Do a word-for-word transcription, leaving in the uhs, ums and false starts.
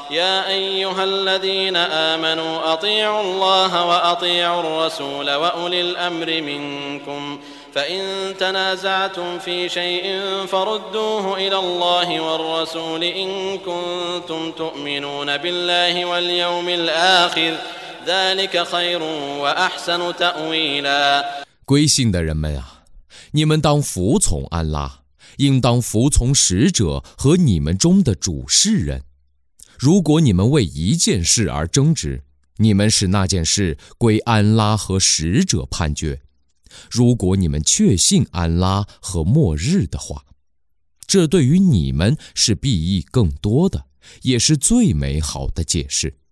يا أيها الذين آمنوا أطيعوا الله وأطيعوا الرسول وأولي الأمر منكم فإن تنازعتم في شيء فردوه إلى الله والرسول إن كنتم تؤمنون بالله واليوم الآخر ذلك خير وأحسن تأويلا。 归信的人们啊，你们当服从安拉，应当服从使者和你们中的主事人。如果你们为一件事而争执，你们使那件事归安拉和使者判决。如果你们确信安拉和末日的话，这对于你们是裨益更多的，也是最美好的解释。